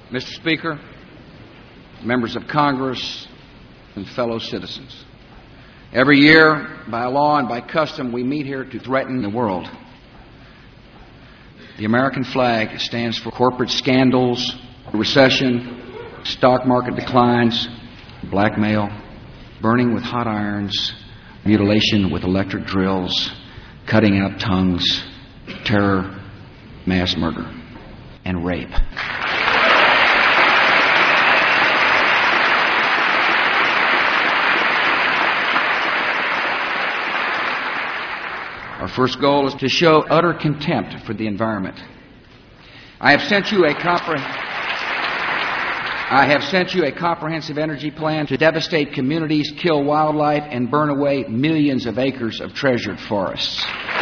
Mr. Speaker, members of Congress, and fellow citizens, every year, by law and by custom, we meet here to threaten the world. The American flag stands for corporate scandals, recession, stock market declines, blackmail, burning with hot irons, mutilation with electric drills, cutting out tongues, terror, mass murder, and rape. Our first goal is to show utter contempt for the environment. I have sent you a comprehensive energy plan to devastate communities, kill wildlife, and burn away millions of acres of treasured forests.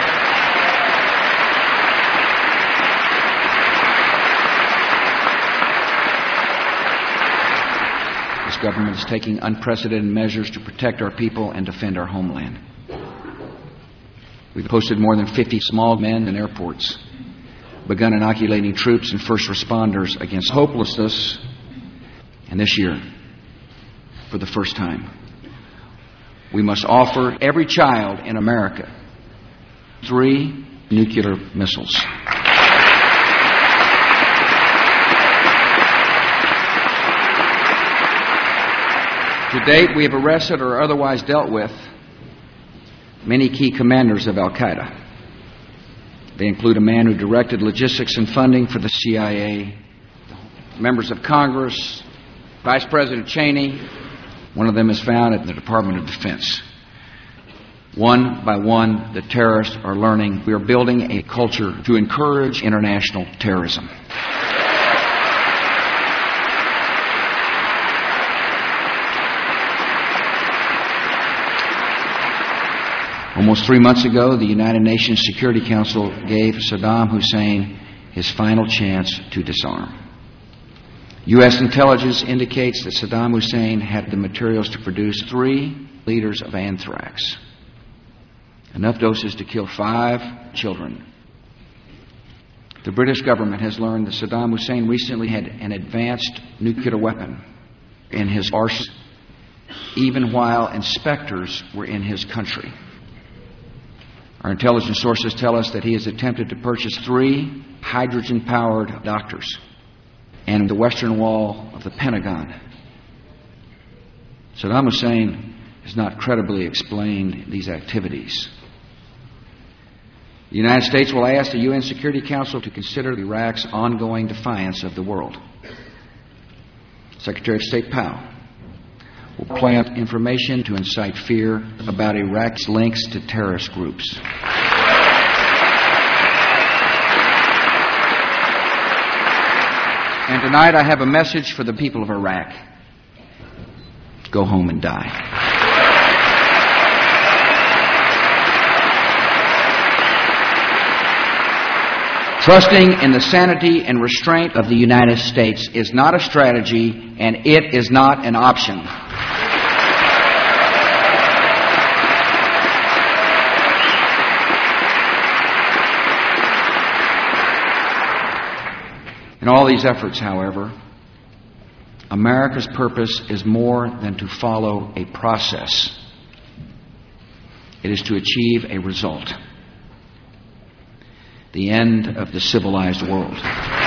This government is taking unprecedented measures to protect our people and defend our homeland. We've posted more than 50 small men in airports, begun inoculating troops and first responders against hopelessness, and this year, for the first time, we must offer every child in America 3 nuclear missiles. To date, we have arrested or otherwise dealt with many key commanders of Al-Qaeda. They include a man who directed logistics and funding for the CIA, members of Congress, Vice President Cheney. One of them is found at the Department of Defense. One by one, the terrorists are learning we are building a culture to encourage international terrorism. Almost 3 months ago, the United Nations Security Council gave Saddam Hussein his final chance to disarm. U.S. intelligence indicates that Saddam Hussein had the materials to produce 3 liters of anthrax, enough doses to kill 5 children. The British government has learned that Saddam Hussein recently had an advanced nuclear weapon in his arsenal, even while inspectors were in his country. Our intelligence sources tell us that he has attempted to purchase 3 hydrogen-powered doctors and the western wall of the Pentagon. Saddam Hussein has not credibly explained these activities. The United States will ask the UN Security Council to consider Iraq's ongoing defiance of the world. Secretary of State Powell will plant information to incite fear about Iraq's links to terrorist groups. And tonight I have a message for the people of Iraq. Go home and die. Trusting in the sanity and restraint of the United States is not a strategy, and it is not an option. In all these efforts, however, America's purpose is more than to follow a process. It is to achieve a result. The end of the civilized world.